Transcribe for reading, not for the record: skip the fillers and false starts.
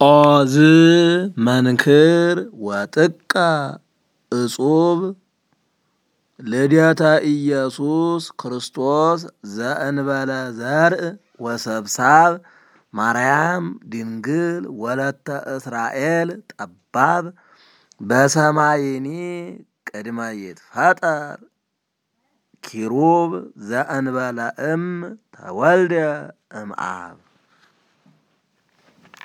ኦዝ መንክር ወጥቀ እጹብ ልደታ ኢየሱስ ክርስቶስ ዘእንበለ ዘርእ ወሰብሳብ ማርያም ድንግል ወለተ እስራኤል ጠባብ በሰማይኒ ቅድመ ይትፈጠር ኪሩብ ዘእንበለ ተወልደ እምአብ